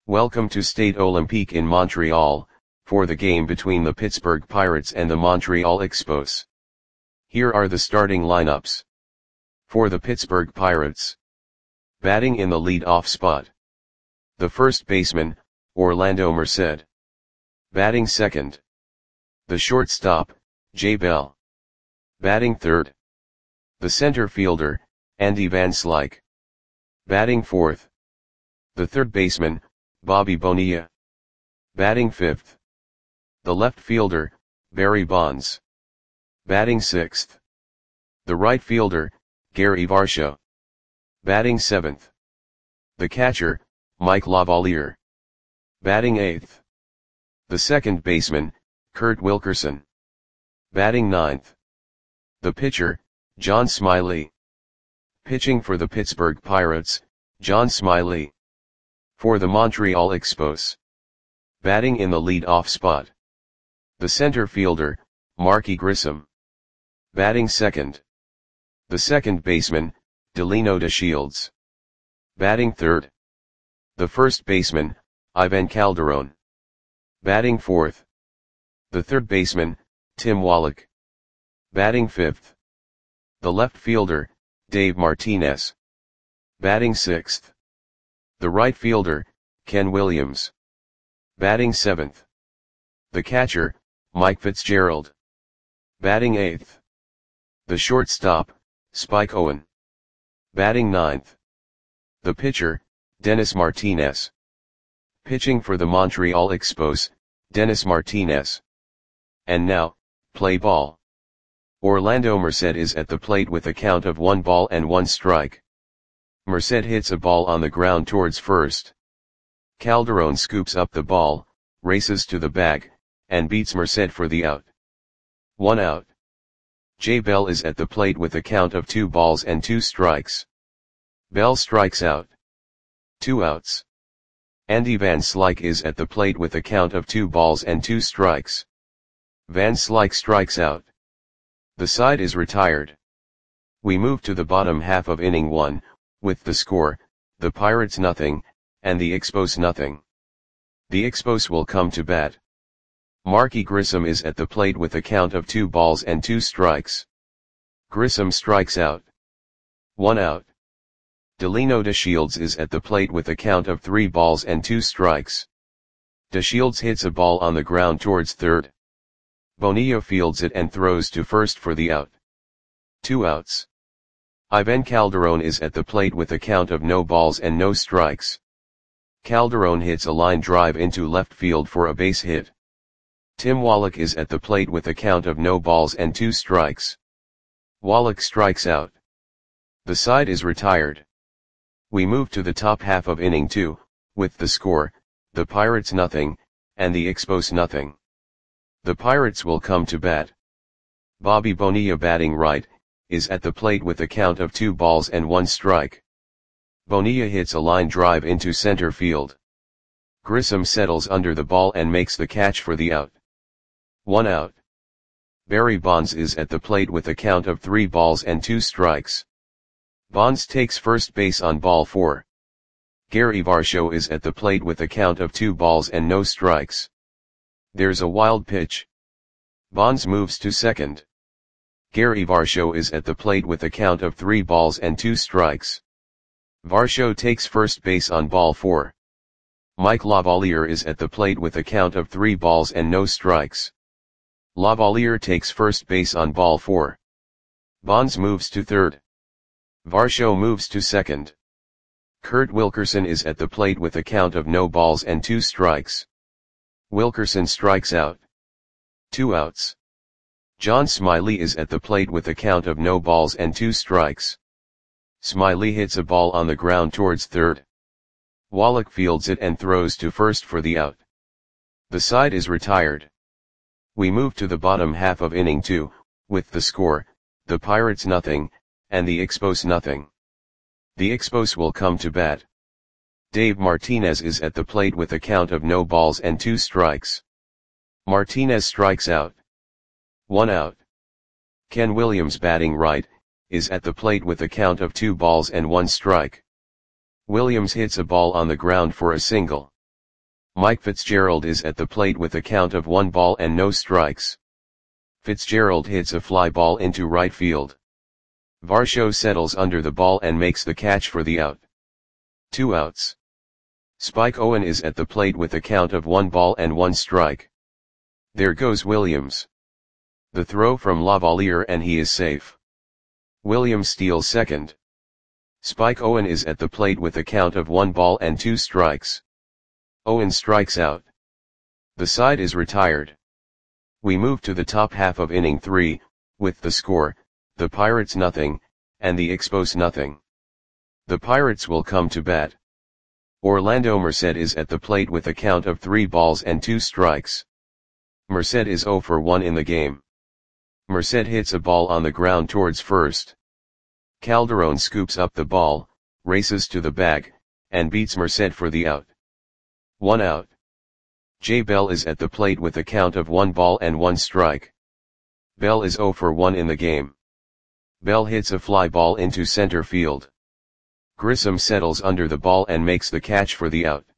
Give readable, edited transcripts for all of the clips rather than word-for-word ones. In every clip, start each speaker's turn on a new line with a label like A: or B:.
A: Welcome to Stade Olympique in Montreal, for the game between the Pittsburgh Pirates and the Montreal Expos. Here are the starting lineups. For the Pittsburgh Pirates. Batting in the lead-off spot. The first baseman, Orlando Merced. Batting second. The shortstop, Jay Bell. Batting third. The center fielder, Andy Van Slyke. Batting fourth. The third baseman, Bobby Bonilla. Batting fifth. The left fielder, Barry Bonds. Batting sixth. The right fielder, Gary Varsho. Batting seventh. The catcher, Mike Lavalier. Batting eighth. The second baseman, Kurt Wilkerson. Batting ninth. The pitcher, John Smiley. Pitching for the Pittsburgh Pirates, John Smiley. For the Montreal Expos. Batting in the lead-off spot. The center fielder, Marky Grissom. Batting second. The second baseman, Delino DeShields. Batting third. The first baseman, Ivan Calderon. Batting fourth. The third baseman, Tim Wallach. Batting fifth. The left fielder, Dave Martinez. Batting sixth. The right fielder, Ken Williams. Batting seventh. The catcher, Mike Fitzgerald. Batting eighth. The shortstop, Spike Owen. Batting ninth. The pitcher, Dennis Martinez. Pitching for the Montreal Expos, Dennis Martinez. And now, play ball. Orlando Merced is at the plate with a count of 1 ball and 1 strike. Merced hits a ball on the ground towards first. Calderon scoops up the ball, races to the bag, and beats Merced for the out. 1 out. Jay Bell is at the plate with a count of 2 balls and 2 strikes. Bell strikes out. 2 outs. Andy Van Slyke is at the plate with a count of 2 balls and 2 strikes. Van Slyke strikes out. The side is retired. We move to the bottom half of inning 1, with the score, the Pirates nothing, and the Expos nothing. The Expos will come to bat. Marky Grissom is at the plate with a count of 2 balls and 2 strikes. Grissom strikes out. 1 out. Delino DeShields is at the plate with a count of 3 balls and 2 strikes. DeShields hits a ball on the ground towards third. Bonilla fields it and throws to first for the out. 2 outs. Ivan Calderon is at the plate with a count of no balls and no strikes. Calderon hits a line drive into left field for a base hit. Tim Wallach is at the plate with a count of no balls and 2 strikes. Wallach strikes out. The side is retired. We move to the top half of inning 2, with the score, the Pirates nothing, and the Expos nothing. The Pirates will come to bat. Bobby Bonilla batting right, is at the plate with a count of 2 balls and 1 strike. Bonilla hits a line drive into center field. Grissom settles under the ball and makes the catch for the out. 1 out. Barry Bonds is at the plate with a count of 3 balls and 2 strikes. Bonds takes first base on ball 4. Gary Varsho is at the plate with a count of 2 balls and no strikes. There's a wild pitch. Bonds moves to second. Gary Varsho is at the plate with a count of 3 balls and 2 strikes. Varsho takes first base on ball 4. Mike Lavalier is at the plate with a count of 3 balls and no strikes. Lavalier takes first base on ball 4. Bonds moves to third. Varsho moves to second. Kurt Wilkerson is at the plate with a count of no balls and 2 strikes. Wilkerson strikes out. 2 outs. John Smiley is at the plate with a count of no balls and 2 strikes. Smiley hits a ball on the ground towards third. Wallach fields it and throws to first for the out. The side is retired. We move to the bottom half of inning 2, with the score, the Pirates nothing, and the Expos nothing. The Expos will come to bat. Dave Martinez is at the plate with a count of no balls and 2 strikes. Martinez strikes out. 1 out. Ken Williams batting right, is at the plate with a count of 2 balls and 1 strike. Williams hits a ball on the ground for a single. Mike Fitzgerald is at the plate with a count of 1 ball and no strikes. Fitzgerald hits a fly ball into right field. Varsho settles under the ball and makes the catch for the out. 2 outs. Spike Owen is at the plate with a count of 1 ball and 1 strike. There goes Williams. The throw from Lavalier and he is safe. Williams steals second. Spike Owen is at the plate with a count of 1 ball and 2 strikes. Owen strikes out. The side is retired. We move to the top half of inning 3, with the score, the Pirates nothing, and the Expos nothing. The Pirates will come to bat. Orlando Merced is at the plate with a count of 3 balls and 2 strikes. Merced is 0 for 1 in the game. Merced hits a ball on the ground towards first. Calderon scoops up the ball, races to the bag, and beats Merced for the out. 1 out. Jay Bell is at the plate with a count of 1 ball and 1 strike. Bell is 0 for 1 in the game. Bell hits a fly ball into center field. Grissom settles under the ball and makes the catch for the out.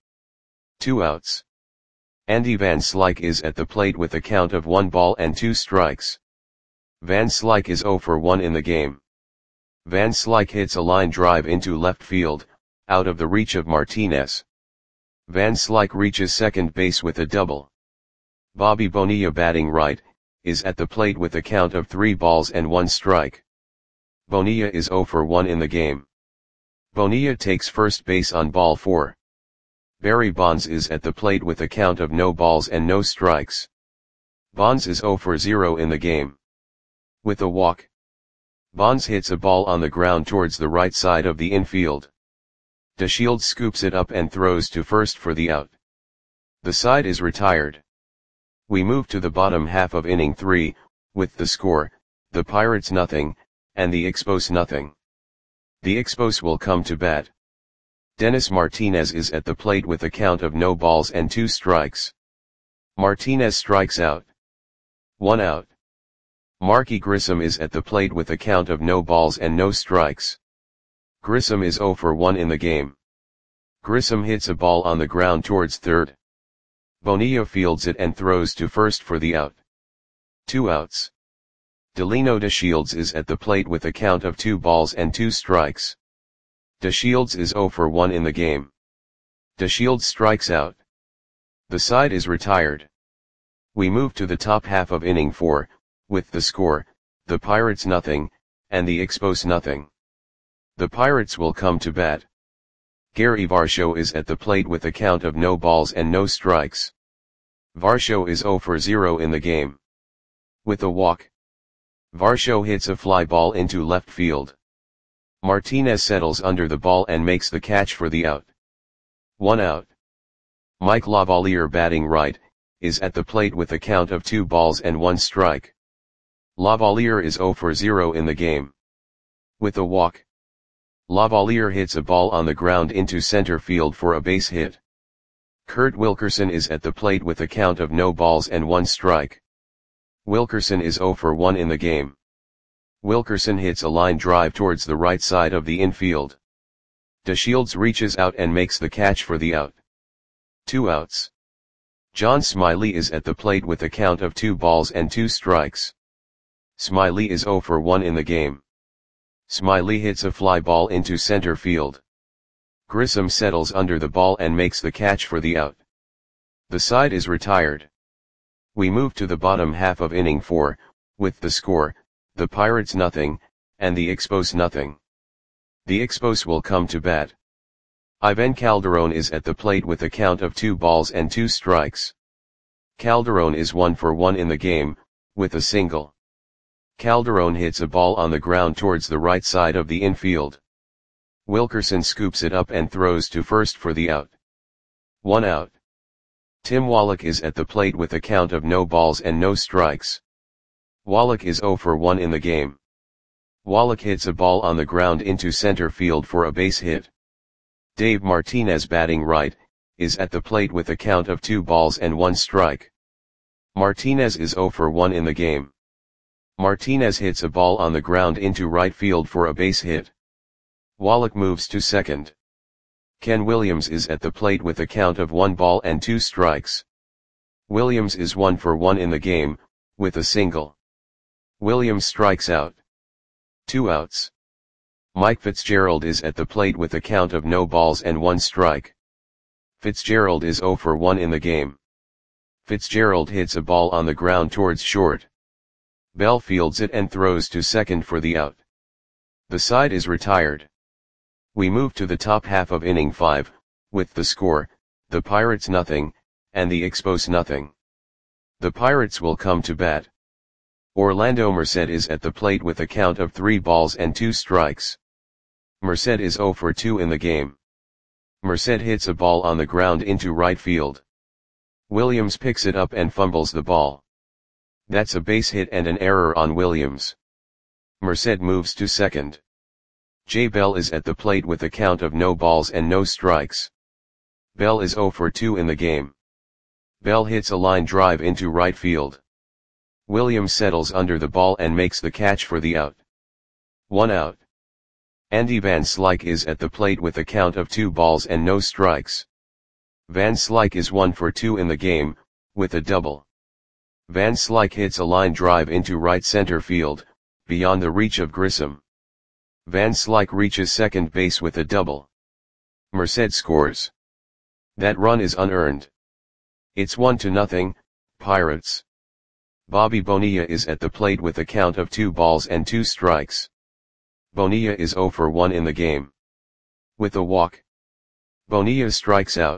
A: 2 outs. Andy Van Slyke is at the plate with a count of 1 ball and 2 strikes. Van Slyke is 0 for 1 in the game. Van Slyke hits a line drive into left field, out of the reach of Martinez. Van Slyke reaches second base with a double. Bobby Bonilla, batting right, is at the plate with a count of 3 balls and 1 strike. Bonilla is 0 for 1 in the game. Bonilla takes first base on ball 4. Barry Bonds is at the plate with a count of no balls and no strikes. Bonds is 0 for 0 in the game. With a walk, Bonds hits a ball on the ground towards the right side of the infield. DeShields scoops it up and throws to first for the out. The side is retired. We move to the bottom half of inning 3, with the score, the Pirates nothing, and the Expos nothing. The Expos will come to bat. Dennis Martinez is at the plate with a count of no balls and 2 strikes. Martinez strikes out. 1 out. Marky Grissom is at the plate with a count of no balls and no strikes. Grissom is 0 for 1 in the game. Grissom hits a ball on the ground towards third. Bonilla fields it and throws to first for the out. 2 outs. Delino DeShields is at the plate with a count of 2 balls and 2 strikes. DeShields is 0 for 1 in the game. DeShields strikes out. The side is retired. We move to the top half of inning 4, with the score, the Pirates nothing, and the Expos nothing. The Pirates will come to bat. Gary Varsho is at the plate with a count of no balls and no strikes. Varsho is 0 for 0 in the game. With a walk, Varsho hits a fly ball into left field. Martinez settles under the ball and makes the catch for the out. 1 out. Mike Lavalier, batting right, is at the plate with a count of 2 balls and 1 strike. Lavalier is 0 for 0 in the game. With a walk, Lavalier hits a ball on the ground into center field for a base hit. Kurt Wilkerson is at the plate with a count of no balls and 1 strike. Wilkerson is 0 for 1 in the game. Wilkerson hits a line drive towards the right side of the infield. DeShields reaches out and makes the catch for the out. 2 outs. John Smiley is at the plate with a count of 2 balls and 2 strikes. Smiley is 0 for 1 in the game. Smiley hits a fly ball into center field. Grissom settles under the ball and makes the catch for the out. The side is retired. We move to the bottom half of inning 4, with the score, the Pirates nothing, and the Expos nothing. The Expos will come to bat. Ivan Calderon is at the plate with a count of 2 balls and 2 strikes. Calderon is 1 for 1 in the game, with a single. Calderon hits a ball on the ground towards the right side of the infield. Wilkerson scoops it up and throws to first for the out. 1 out. Tim Wallach is at the plate with a count of no balls and no strikes. Wallach is 0 for 1 in the game. Wallach hits a ball on the ground into center field for a base hit. Dave Martinez, batting right, is at the plate with a count of 2 balls and 1 strike. Martinez is 0 for 1 in the game. Martinez hits a ball on the ground into right field for a base hit. Wallach moves to second. Ken Williams is at the plate with a count of 1 ball and 2 strikes. Williams is 1 for 1 in the game, with a single. Williams strikes out. 2 outs. Mike Fitzgerald is at the plate with a count of no balls and 1 strike. Fitzgerald is 0 for 1 in the game. Fitzgerald hits a ball on the ground towards short. Bell fields it and throws to second for the out. The side is retired. We move to the top half of inning 5, with the score, the Pirates nothing, and the Expos nothing. The Pirates will come to bat. Orlando Merced is at the plate with a count of 3 balls and 2 strikes. Merced is 0 for 2 in the game. Merced hits a ball on the ground into right field. Williams picks it up and fumbles the ball. That's a base hit and an error on Williams. Merced moves to second. Jay Bell is at the plate with a count of no balls and no strikes. Bell is 0 for 2 in the game. Bell hits a line drive into right field. Williams settles under the ball and makes the catch for the out. 1 out. Andy Van Slyke is at the plate with a count of 2 balls and no strikes. Van Slyke is 1 for 2 in the game, with a double. Van Slyke hits a line drive into right center field, beyond the reach of Grissom. Van Slyke reaches second base with a double. Merced scores. That run is unearned. It's 1-0, Pirates. Bobby Bonilla is at the plate with a count of 2 balls and 2 strikes. Bonilla is 0 for 1 in the game. With a walk. Bonilla strikes out.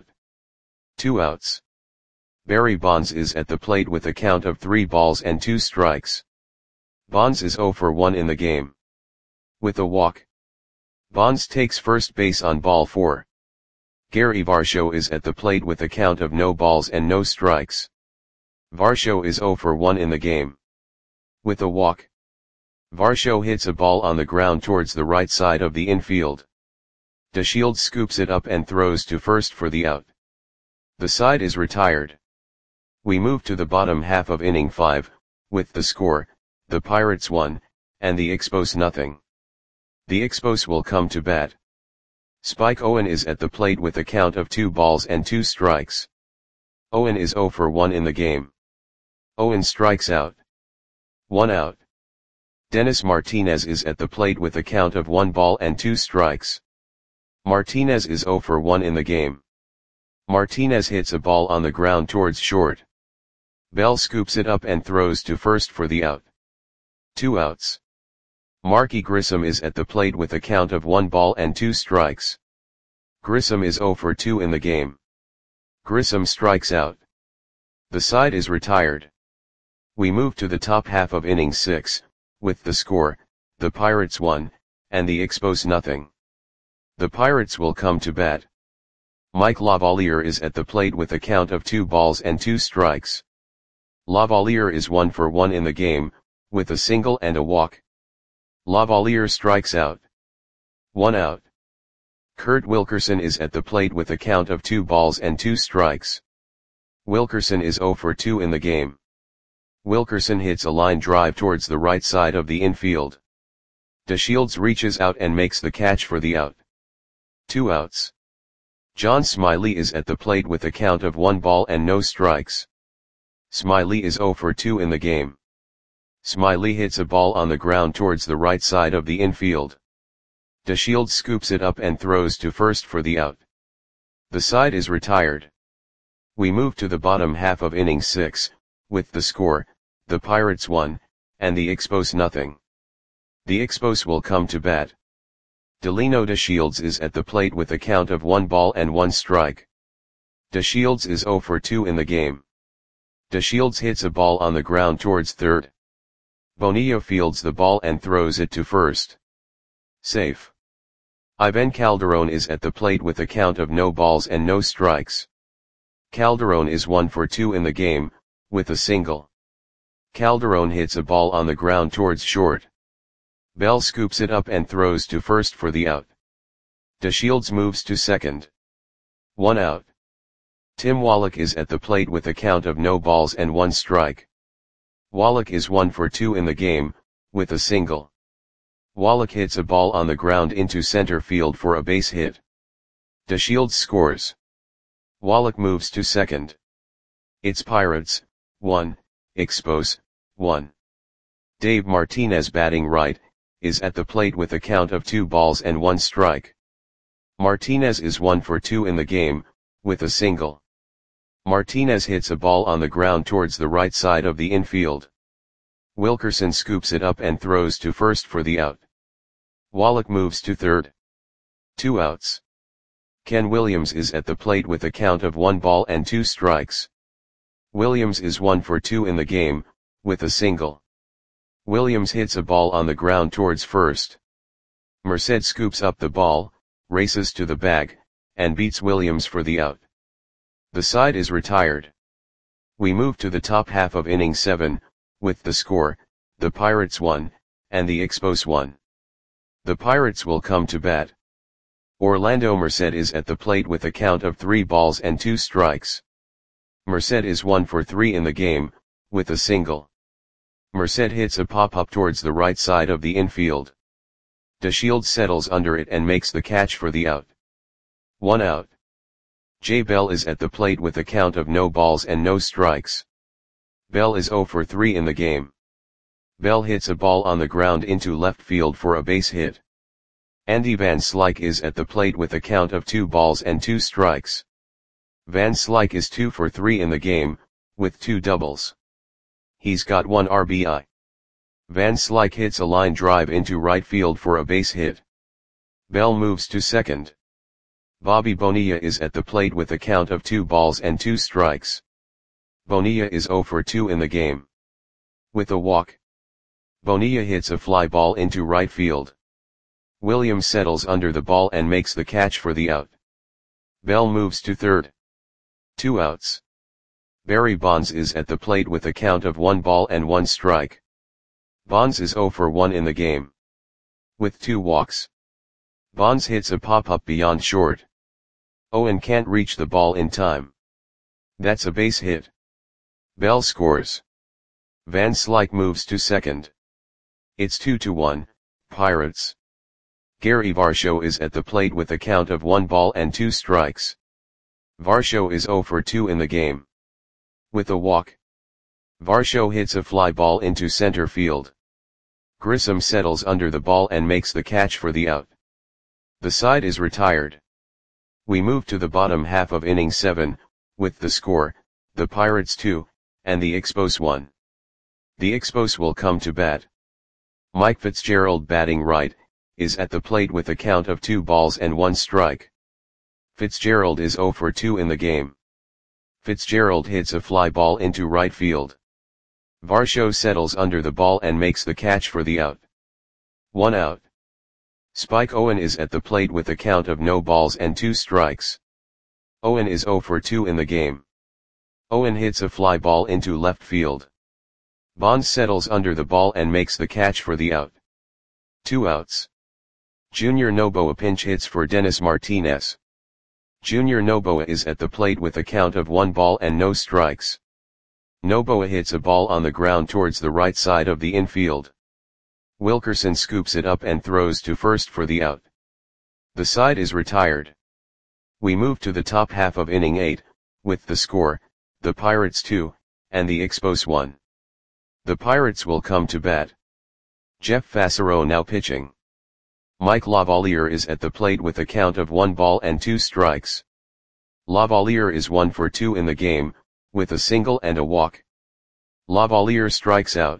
A: 2 outs. Barry Bonds is at the plate with a count of 3 balls and 2 strikes. Bonds is 0 for 1 in the game. With a walk. Bonds takes first base on ball 4. Gary Varsho is at the plate with a count of no balls and no strikes. Varsho is 0 for 1 in the game. With a walk. Varsho hits a ball on the ground towards the right side of the infield. DeShields scoops it up and throws to first for the out. The side is retired. We move to the bottom half of inning 5, with the score, the Pirates 1, and the Expos nothing. The Expos will come to bat. Spike Owen is at the plate with a count of 2 balls and 2 strikes. Owen is 0 for 1 in the game. Owen strikes out. 1 out. Dennis Martinez is at the plate with a count of 1 ball and 2 strikes. Martinez is 0 for 1 in the game. Martinez hits a ball on the ground towards short. Bell scoops it up and throws to first for the out. 2 outs. Marky Grissom is at the plate with a count of 1 ball and 2 strikes. Grissom is 0 for 2 in the game. Grissom strikes out. The side is retired. We move to the top half of inning 6, with the score, the Pirates 1, and the Expos nothing. The Pirates will come to bat. Mike Lavalier is at the plate with a count of 2 balls and 2 strikes. Lavalier is 1 for 1 in the game, with a single and a walk. Lavalier strikes out. 1 out. Kurt Wilkerson is at the plate with a count of 2 balls and 2 strikes. Wilkerson is 0 for 2 in the game. Wilkerson hits a line drive towards the right side of the infield. DeShields reaches out and makes the catch for the out. 2 outs. John Smiley is at the plate with a count of 1 ball and no strikes. Smiley is 0 for 2 in the game. Smiley hits a ball on the ground towards the right side of the infield. DeShields scoops it up and throws to first for the out. The side is retired. We move to the bottom half of inning 6, with the score, the Pirates 1, and the Expos nothing. The Expos will come to bat. Delino DeShields is at the plate with a count of 1 ball and 1 strike. DeShields is 0 for 2 in the game. DeShields hits a ball on the ground towards third. Bonilla fields the ball and throws it to first. Safe. Ivan Calderon is at the plate with a count of no balls and no strikes. Calderon is 1 for 2 in the game, with a single. Calderon hits a ball on the ground towards short. Bell scoops it up and throws to first for the out. DeShields moves to second. 1 out. Tim Wallach is at the plate with a count of no balls and 1 strike. Wallach is 1 for 2 in the game, with a single. Wallach hits a ball on the ground into center field for a base hit. DeShields scores. Wallach moves to second. It's Pirates, 1, Expos, 1. Dave Martinez batting right, is at the plate with a count of 2 balls and 1 strike. Martinez is 1 for 2 in the game, with a single. Martinez hits a ball on the ground towards the right side of the infield. Wilkerson scoops it up and throws to first for the out. Wallach moves to third. 2 outs. Ken Williams is at the plate with a count of 1 ball and 2 strikes. Williams is 1 for 2 in the game, with a single. Williams hits a ball on the ground towards first. Merced scoops up the ball, races to the bag, and beats Williams for the out. The side is retired. We move to the top half of inning 7, with the score, the Pirates 1, and the Expos 1. The Pirates will come to bat. Orlando Merced is at the plate with a count of 3 balls and 2 strikes. Merced is 1 for 3 in the game, with a single. Merced hits a pop-up towards the right side of the infield. DeShields settles under it and makes the catch for the out. 1 out. Jay Bell is at the plate with a count of no balls and no strikes. Bell is 0 for 3 in the game. Bell hits a ball on the ground into left field for a base hit. Andy Van Slyke is at the plate with a count of 2 balls and 2 strikes. Van Slyke is 2 for 3 in the game, with 2 doubles. He's got 1 RBI. Van Slyke hits a line drive into right field for a base hit. Bell moves to second. Bobby Bonilla is at the plate with a count of 2 balls and 2 strikes. Bonilla is 0 for 2 in the game. With a walk. Bonilla hits a fly ball into right field. Williams settles under the ball and makes the catch for the out. Bell moves to third. 2 outs. Barry Bonds is at the plate with a count of 1 ball and 1 strike. Bonds is 0 for 1 in the game. With 2 walks. Bonds hits a pop-up beyond short. Owen can't reach the ball in time. That's a base hit. Bell scores. Van Slyke moves to second. It's 2-1, Pirates. Gary Varsho is at the plate with a count of 1 ball and 2 strikes. Varsho is 0 for 2 in the game. With a walk. Varsho hits a fly ball into center field. Grissom settles under the ball and makes the catch for the out. The side is retired. We move to the bottom half of inning 7, with the score, the Pirates 2, and the Expos 1. The Expos will come to bat. Mike Fitzgerald batting right, is at the plate with a count of 2 balls and 1 strike. Fitzgerald is 0 for 2 in the game. Fitzgerald hits a fly ball into right field. Varsho settles under the ball and makes the catch for the out. 1 out. Spike Owen is at the plate with a count of no balls and 2 strikes. Owen is 0 for 2 in the game. Owen hits a fly ball into left field. Bonds settles under the ball and makes the catch for the out. 2 outs. Junior Noboa pinch hits for Dennis Martinez. Junior Noboa is at the plate with a count of 1 ball and no strikes. Noboa hits a ball on the ground towards the right side of the infield. Wilkerson scoops it up and throws to first for the out. The side is retired. We move to the top half of inning 8, with the score, the Pirates 2, and the Expos 1. The Pirates will come to bat. Jeff Fassero now pitching. Mike Lavalier is at the plate with a count of 1 ball and 2 strikes. Lavalier is 1 for 2 in the game, with a single and a walk. Lavalier strikes out.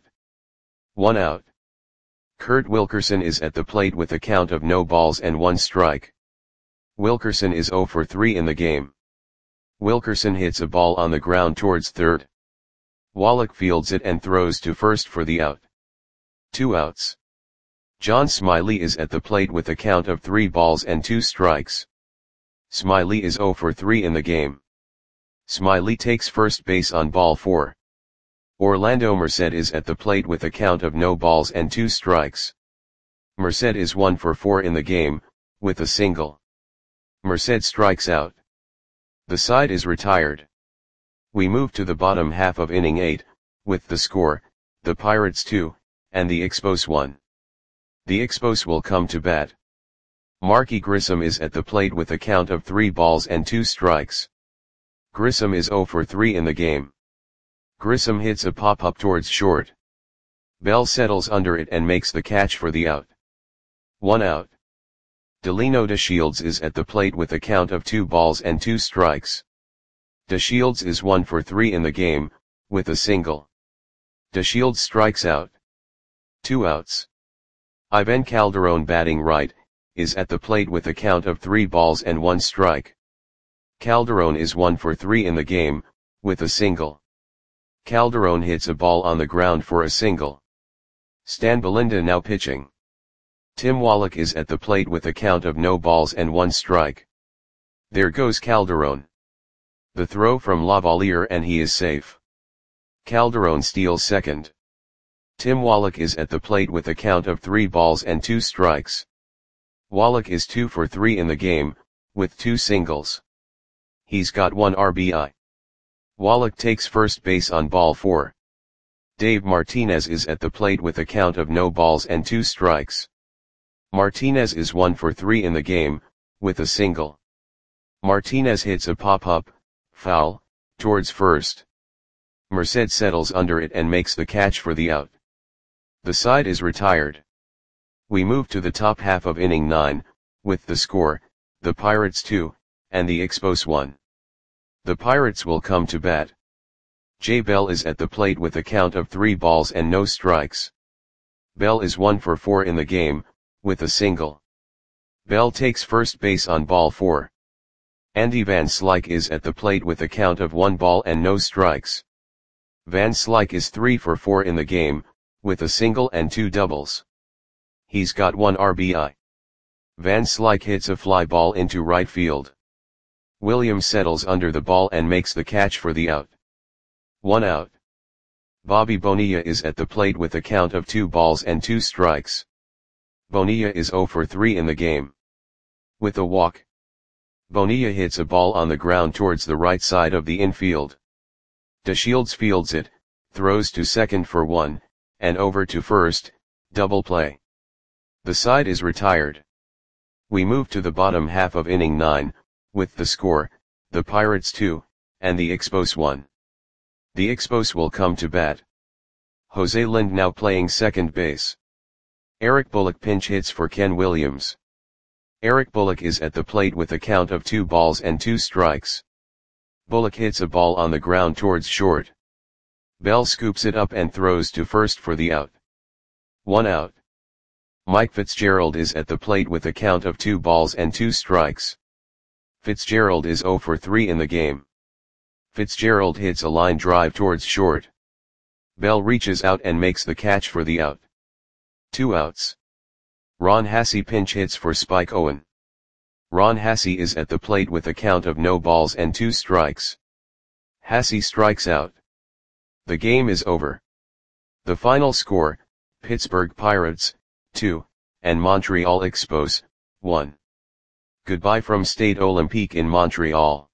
A: 1 out. Kurt Wilkerson is at the plate with a count of no balls and 1 strike. Wilkerson is 0 for 3 in the game. Wilkerson hits a ball on the ground towards third. Wallach fields it and throws to first for the out. 2 outs. John Smiley is at the plate with a count of 3 balls and 2 strikes. Smiley is 0 for 3 in the game. Smiley takes first base on ball 4. Orlando Merced is at the plate with a count of no balls and 2 strikes. Merced is 1 for 4 in the game, with a single. Merced strikes out. The side is retired. We move to the bottom half of inning 8, with the score, the Pirates 2, and the Expos 1. The Expos will come to bat. Marquis Grissom is at the plate with a count of 3 balls and 2 strikes. Grissom is 0 for 3 in the game. Grissom hits a pop-up towards short. Bell settles under it and makes the catch for the out. 1 out. Delino DeShields is at the plate with a count of 2 balls and 2 strikes. DeShields is 1 for 3 in the game, with a single. DeShields strikes out. 2 outs. Ivan Calderon, batting right, is at the plate with a count of 3 balls and 1 strike. Calderon is 1 for 3 in the game, with a single. Calderon hits a ball on the ground for a single. Stan Belinda now pitching. Tim Wallach is at the plate with a count of no balls and 1 strike. There goes Calderon. The throw from Lavalier and he is safe. Calderon steals second. Tim Wallach is at the plate with a count of 3 balls and 2 strikes. Wallach is 2 for 3 in the game, with 2 singles. He's got 1 RBI. Wallach takes first base on ball 4. Dave Martinez is at the plate with a count of no balls and 2 strikes. Martinez is 1 for 3 in the game, with a single. Martinez hits a pop-up, foul, towards first. Merced settles under it and makes the catch for the out. The side is retired. We move to the top half of inning 9, with the score, the Pirates 2, and the Expos 1. The Pirates will come to bat. Jay Bell is at the plate with a count of 3 balls and no strikes. Bell is 1 for 4 in the game, with a single. Bell takes first base on ball 4. Andy Van Slyke is at the plate with a count of 1 ball and no strikes. Van Slyke is 3 for 4 in the game, with a single and 2 doubles. He's got 1 RBI. Van Slyke hits a fly ball into right field. Williams settles under the ball and makes the catch for the out. 1 out. Bobby Bonilla is at the plate with a count of 2 balls and 2 strikes. Bonilla is 0 for 3 in the game. With a walk. Bonilla hits a ball on the ground towards the right side of the infield. DeShields fields it, throws to second for 1, and over to first, double play. The side is retired. We move to the bottom half of inning 9, with the score, the Pirates 2, and the Expos 1. The Expos will come to bat. Jose Lind now playing second base. Eric Bullock pinch hits for Ken Williams. Eric Bullock is at the plate with a count of 2 balls and 2 strikes. Bullock hits a ball on the ground towards short. Bell scoops it up and throws to first for the out. 1 out. Mike Fitzgerald is at the plate with a count of 2 balls and 2 strikes. Fitzgerald is 0 for 3 in the game. Fitzgerald hits a line drive towards short. Bell reaches out and makes the catch for the out. 2 outs. Ron Hassey pinch hits for Spike Owen. Ron Hassey is at the plate with a count of no balls and 2 strikes. Hassey strikes out. The game is over. The final score, Pittsburgh Pirates, 2, and Montreal Expos, 1. Goodbye from Stade Olympique in Montreal.